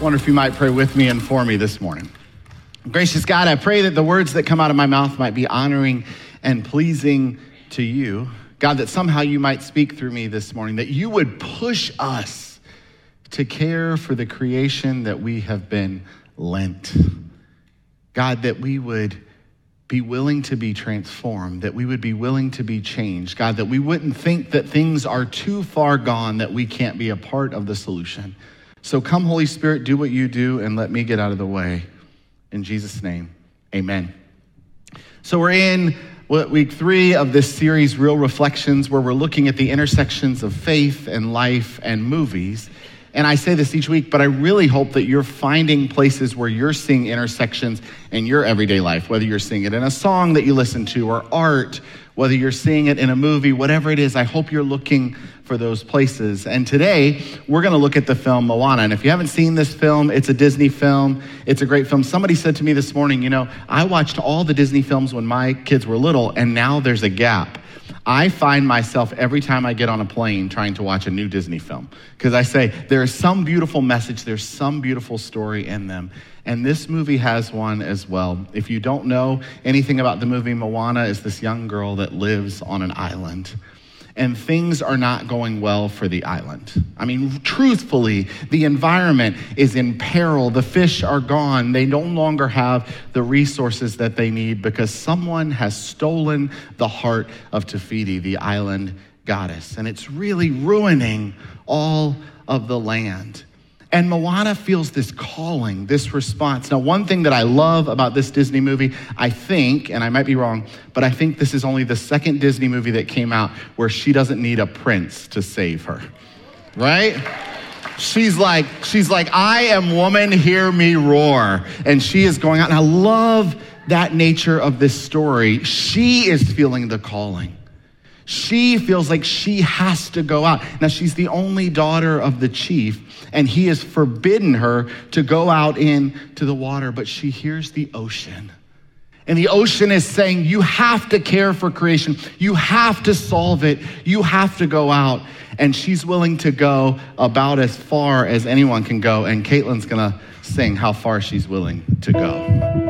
wonder if you might pray with me and for me this morning. Gracious God, I pray that the words that come out of my mouth might be honoring and pleasing to you. God, that somehow you might speak through me this morning, that you would push us to care for the creation that we have been lent. God, that we would be willing to be transformed, that we would be willing to be changed. God, that we wouldn't think that things are too far gone that we can't be a part of the solution. So come, Holy Spirit, do what you do and let me get out of the way. In Jesus' name, amen. So we're in week 3 of this series, Real Reflections, where we're looking at the intersections of faith and life and movies. And I say this each week, but I really hope that you're finding places where you're seeing intersections in your everyday life, whether you're seeing it in a song that you listen to or art, whether you're seeing it in a movie, whatever it is, I hope you're looking for those places. And today, we're gonna look at the film Moana. And if you haven't seen this film, it's a Disney film. It's a great film. Somebody said to me this morning, I watched all the Disney films when my kids were little, and now there's a gap. I find myself every time I get on a plane trying to watch a new Disney film, because I say, there's some beautiful message, there's some beautiful story in them. And this movie has one as well. If you don't know anything about the movie, Moana is this young girl that lives on an island. And things are not going well for the island. I mean, truthfully, the environment is in peril. The fish are gone. They no longer have the resources that they need because someone has stolen the heart of Te Fiti, the island goddess. And it's really ruining all of the land. And Moana feels this calling, this response. Now, one thing that I love about this Disney movie, I think, and I might be wrong, but I think this is only the second Disney movie that came out where she doesn't need a prince to save her, right? She's like, I am woman, hear me roar. And she is going out, and I love that nature of this story. She is feeling the calling. She feels like she has to go out. Now, she's the only daughter of the chief, and he has forbidden her to go out into the water, but she hears the ocean. And the ocean is saying, you have to care for creation. You have to solve it. You have to go out. And she's willing to go about as far as anyone can go. And Caitlin's gonna sing how far she's willing to go.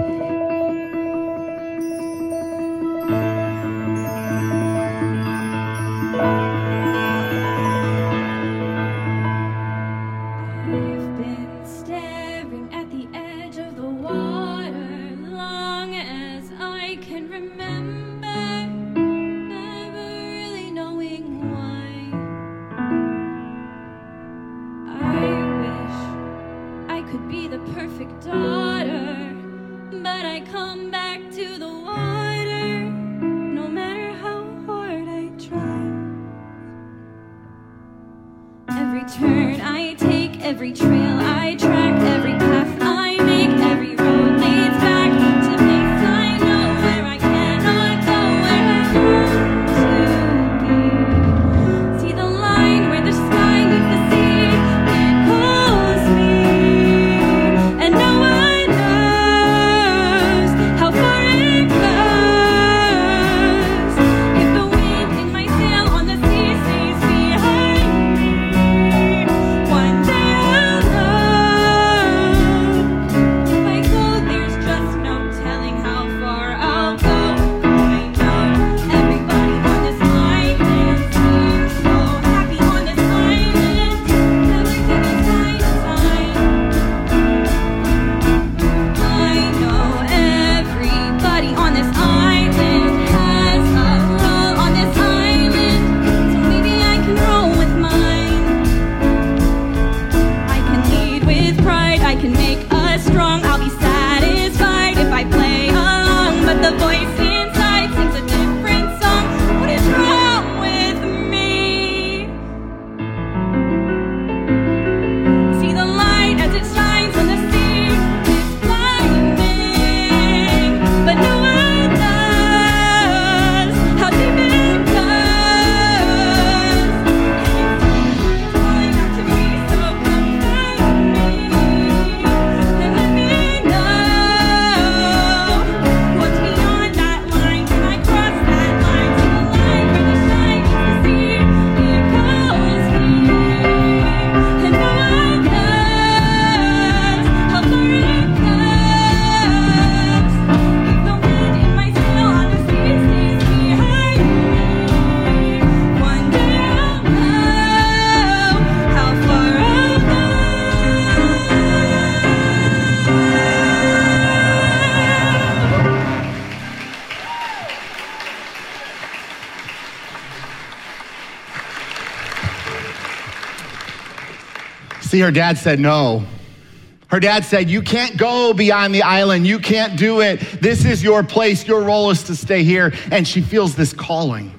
One day I'll know. See, her dad said no. Her dad said, you can't go beyond the island. You can't do it. This is your place. Your role is to stay here. And she feels this calling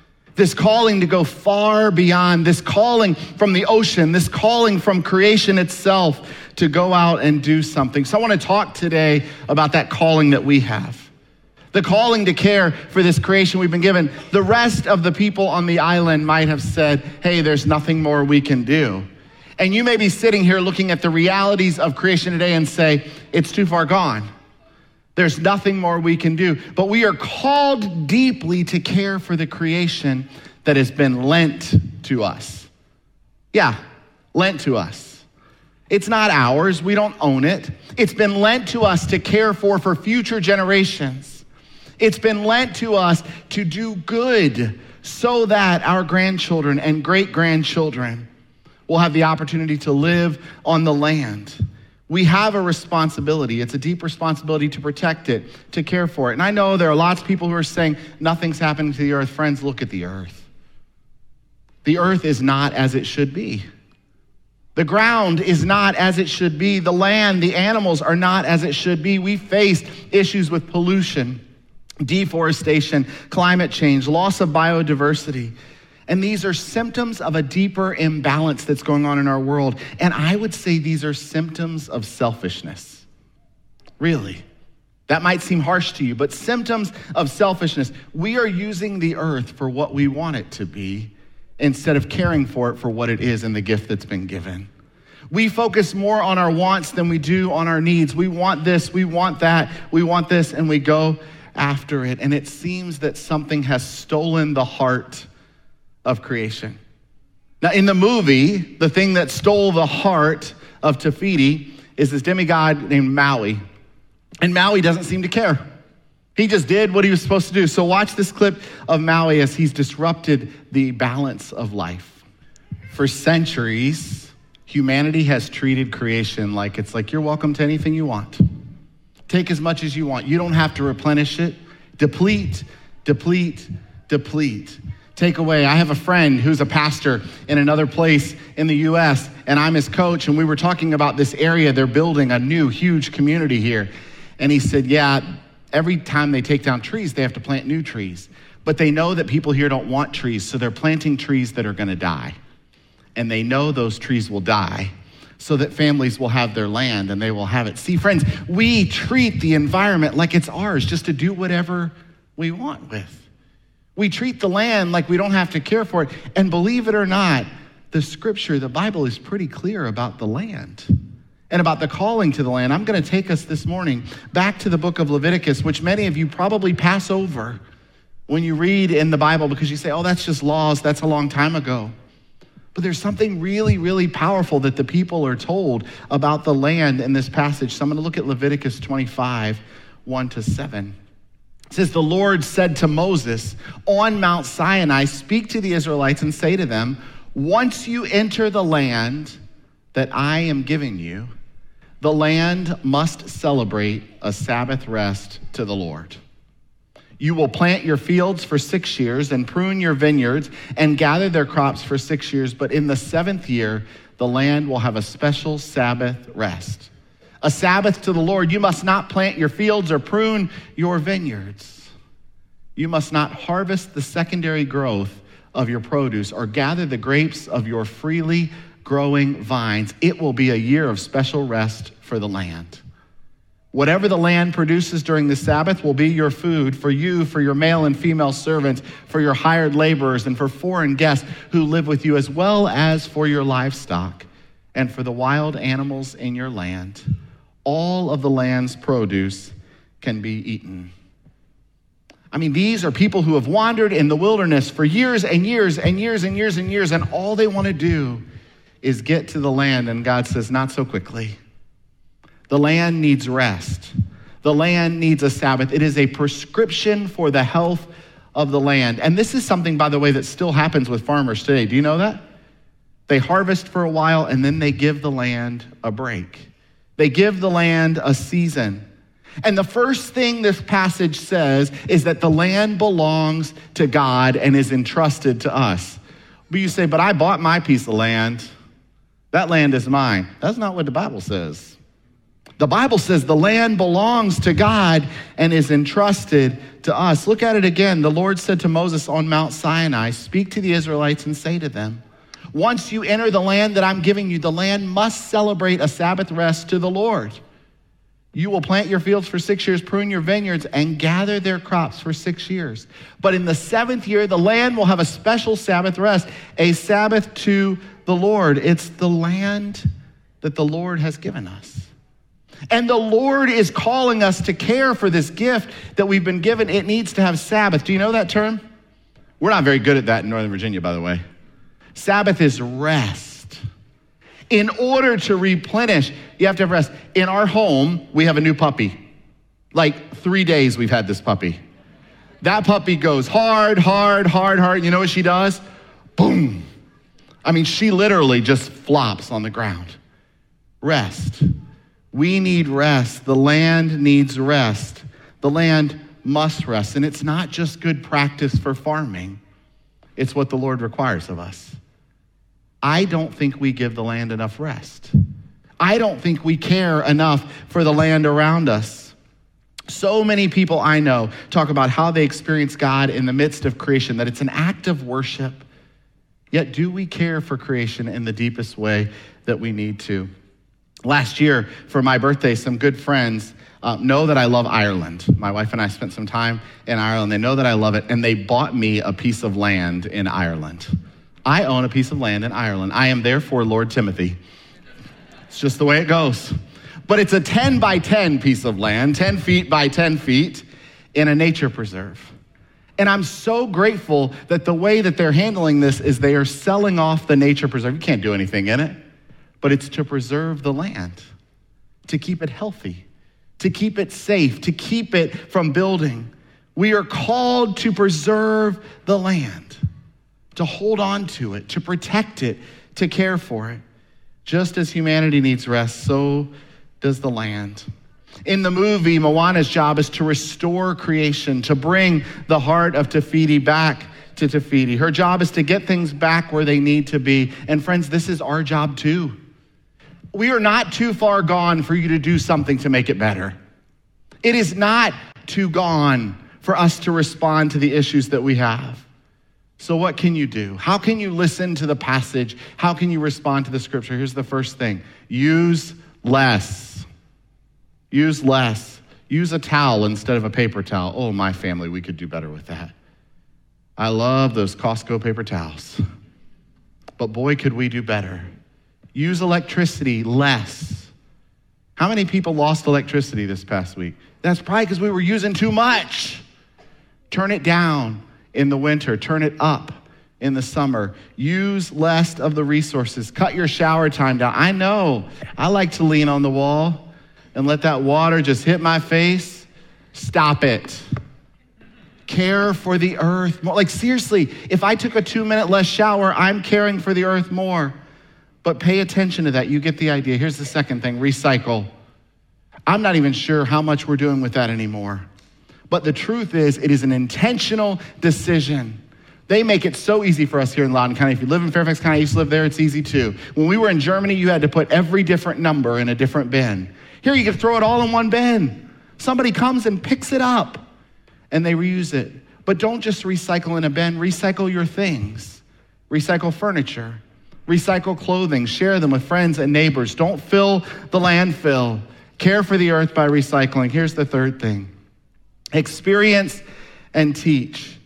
to go far beyond, this calling from the ocean, this calling from creation itself to go out and do something. So I want to talk today about that calling that we have. The calling to care for this creation we've been given. The rest of the people on the island might have said, hey, there's nothing more we can do. And you may be sitting here looking at the realities of creation today and say, it's too far gone. There's nothing more we can do. But we are called deeply to care for the creation that has been lent to us. Yeah, lent to us. It's not ours. We don't own it. It's been lent to us to care for future generations. It's been lent to us to do good so that our grandchildren and great-grandchildren will have the opportunity to live on the land. We have a responsibility. It's a deep responsibility to protect it, to care for it. And I know there are lots of people who are saying, nothing's happening to the earth. Friends, look at the earth. The earth is not as it should be. The ground is not as it should be. The land, the animals are not as it should be. We face issues with pollution, deforestation, climate change, loss of biodiversity. And these are symptoms of a deeper imbalance that's going on in our world. And I would say these are symptoms of selfishness. Really. That might seem harsh to you, but symptoms of selfishness. We are using the earth for what we want it to be instead of caring for it for what it is and the gift that's been given. We focus more on our wants than we do on our needs. We want this, we want that, we want this, and we go after it. And it seems that something has stolen the heart of creation. Now, in the movie, the thing that stole the heart of Te Fiti is this demigod named Maui. And Maui doesn't seem to care. He just did what he was supposed to do. So watch this clip of Maui as he's disrupted the balance of life. For centuries, humanity has treated creation like it's like, you're welcome to anything you want. Take as much as you want. You don't have to replenish it. Deplete, deplete, deplete. Take away. I have a friend who's a pastor in another place in the U.S., and I'm his coach, and we were talking about this area. They're building a new, huge community here. And he said, yeah, every time they take down trees, they have to plant new trees. But they know that people here don't want trees, so they're planting trees that are going to die. And they know those trees will die so that families will have their land and they will have it. See, friends, we treat the environment like it's ours just to do whatever we want with. We treat the land like we don't have to care for it. And believe it or not, the scripture, the Bible is pretty clear about the land and about the calling to the land. I'm going to take us this morning back to the book of Leviticus, which many of you probably pass over when you read in the Bible because you say, oh, that's just laws. That's a long time ago. But there's something really, really powerful that the people are told about the land in this passage. So I'm going to look at Leviticus 25, 1-7. It says, the Lord said to Moses on Mount Sinai, speak to the Israelites and say to them, once you enter the land that I am giving you, the land must celebrate a Sabbath rest to the Lord. You will plant your fields for 6 years and prune your vineyards and gather their crops for 6 years. But in the 7th year, the land will have a special Sabbath rest. A Sabbath to the Lord. You must not plant your fields or prune your vineyards. You must not harvest the secondary growth of your produce or gather the grapes of your freely growing vines. It will be a year of special rest for the land. Whatever the land produces during the Sabbath will be your food for you, for your male and female servants, for your hired laborers, and for foreign guests who live with you, as well as for your livestock and for the wild animals in your land. All of the land's produce can be eaten. I mean, these are people who have wandered in the wilderness for years and years and years and years and years, and all they want to do is get to the land, and God says, not so quickly. The land needs rest. The land needs a Sabbath. It is a prescription for the health of the land. And this is something, by the way, that still happens with farmers today. Do you know that? They harvest for a while, and then they give the land a break. They give the land a season. And the first thing this passage says is that the land belongs to God and is entrusted to us. But you say, but I bought my piece of land. That land is mine. That's not what the Bible says. The Bible says the land belongs to God and is entrusted to us. Look at it again. The Lord said to Moses on Mount Sinai, speak to the Israelites and say to them, once you enter the land that I'm giving you, the land must celebrate a Sabbath rest to the Lord. You will plant your fields for 6 years, prune your vineyards, and gather their crops for 6 years. But in the 7th year, the land will have a special Sabbath rest, a Sabbath to the Lord. It's the land that the Lord has given us. And the Lord is calling us to care for this gift that we've been given. It needs to have Sabbath. Do you know that term? We're not very good at that in Northern Virginia, by the way. Sabbath is rest. In order to replenish, you have to have rest. In our home, we have a new puppy. Like 3 days we've had this puppy. That puppy goes hard, hard, hard, hard. You know what she does? Boom. I mean, she literally just flops on the ground. Rest. We need rest. The land needs rest. The land must rest. And it's not just good practice for farming. It's what the Lord requires of us. I don't think we give the land enough rest. I don't think we care enough for the land around us. So many people I know talk about how they experience God in the midst of creation, that it's an act of worship. Yet do we care for creation in the deepest way that we need to? Last year, for my birthday, some good friends know that I love Ireland. My wife and I spent some time in Ireland. They know that I love it, and they bought me a piece of land in Ireland. I own a piece of land in Ireland. I am therefore Lord Timothy. It's just the way it goes. But it's a 10 by 10 piece of land, 10 feet by 10 feet in a nature preserve. And I'm so grateful that the way that they're handling this is they are selling off the nature preserve. You can't do anything in it, but it's to preserve the land, to keep it healthy, to keep it safe, to keep it from building. We are called to preserve the land, to hold on to it, to protect it, to care for it. Just as humanity needs rest, so does the land. In the movie, Moana's job is to restore creation, to bring the heart of Te Fiti back to Te Fiti. Her job is to get things back where they need to be. And friends, this is our job too. We are not too far gone for you to do something to make it better. It is not too gone for us to respond to the issues that we have. So what can you do? How can you listen to the passage? How can you respond to the scripture? Here's the first thing. Use less. Use less. Use a towel instead of a paper towel. Oh, my family, we could do better with that. I love those Costco paper towels. But boy, could we do better. Use electricity less. How many people lost electricity this past week? That's probably because we were using too much. Turn it down in the winter. Turn it up in the summer. Use less of the resources. Cut your shower time down. I know. I like to lean on the wall and let that water just hit my face. Stop it. Care for the earth more. Like seriously, if I took a 2-minute less shower, I'm caring for the earth more. But pay attention to that. You get the idea. Here's the second thing. Recycle. I'm not even sure how much we're doing with that anymore. But the truth is, it is an intentional decision. They make it so easy for us here in Loudoun County. If you live in Fairfax County, I used to live there, it's easy too. When we were in Germany, you had to put every different number in a different bin. Here, you can throw it all in one bin. Somebody comes and picks it up, and they reuse it. But don't just recycle in a bin. Recycle your things. Recycle furniture. Recycle clothing. Share them with friends and neighbors. Don't fill the landfill. Care for the earth by recycling. Here's the third thing. Experience and teach.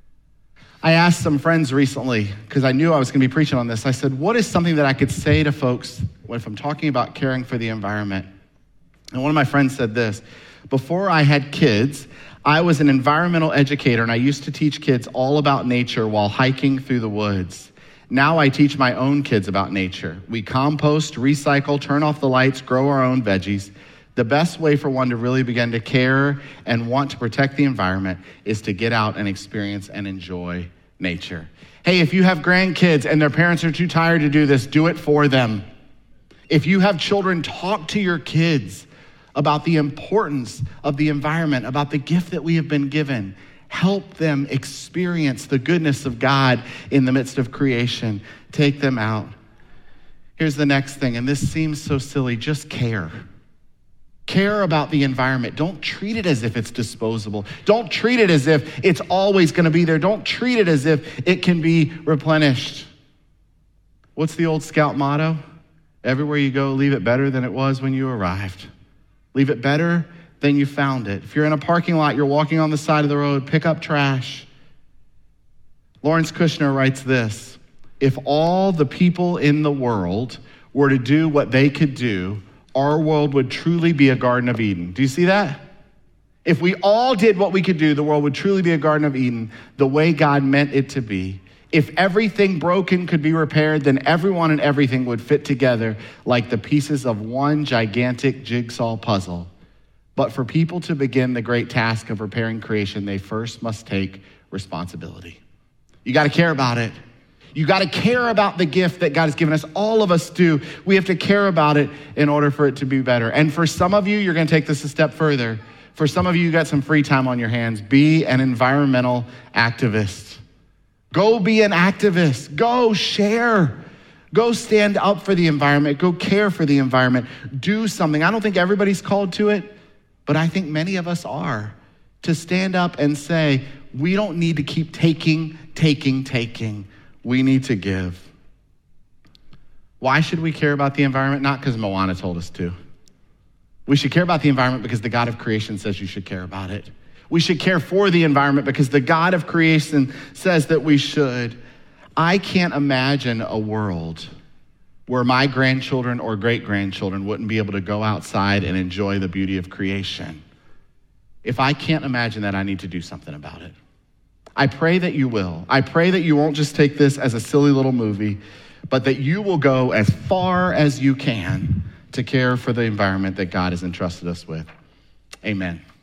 I asked some friends recently, because I knew I was going to be preaching on this. I said, what is something that I could say to folks if I'm talking about caring for the environment? And one of my friends said this: before I had kids, I was an environmental educator, and I used to teach kids all about nature while hiking through the woods. Now I teach my own kids about nature. We compost, recycle, turn off the lights, grow our own veggies. The best way for one to really begin to care and want to protect the environment is to get out and experience and enjoy nature. Hey, if you have grandkids and their parents are too tired to do this, do it for them. If you have children, talk to your kids about the importance of the environment, about the gift that we have been given. Help them experience the goodness of God in the midst of creation. Take them out. Here's the next thing, and this seems so silly, just care. Care about the environment. Don't treat it as if it's disposable. Don't treat it as if it's always going to be there. Don't treat it as if it can be replenished. What's the old Scout motto? Everywhere you go, leave it better than it was when you arrived. Leave it better than you found it. If you're in a parking lot, you're walking on the side of the road, pick up trash. Lawrence Kushner writes this: if all the people in the world were to do what they could do, our world would truly be a Garden of Eden. Do you see that? If we all did what we could do, the world would truly be a Garden of Eden, the way God meant it to be. If everything broken could be repaired, then everyone and everything would fit together like the pieces of one gigantic jigsaw puzzle. But for people to begin the great task of repairing creation, they first must take responsibility. You got to care about it. You got to care about the gift that God has given us. All of us do. We have to care about it in order for it to be better. And for some of you, you're going to take this a step further. For some of you, you got some free time on your hands. Be an environmental activist. Go be an activist. Go share. Go stand up for the environment. Go care for the environment. Do something. I don't think everybody's called to it, but I think many of us are. To stand up and say, we don't need to keep taking. We need to give. Why should we care about the environment? Not because Moana told us to. We should care about the environment because the God of creation says you should care about it. We should care for the environment because the God of creation says that we should. I can't imagine a world where my grandchildren or great-grandchildren wouldn't be able to go outside and enjoy the beauty of creation. If I can't imagine that, I need to do something about it. I pray that you will. I pray that you won't just take this as a silly little movie, but that you will go as far as you can to care for the environment that God has entrusted us with. Amen.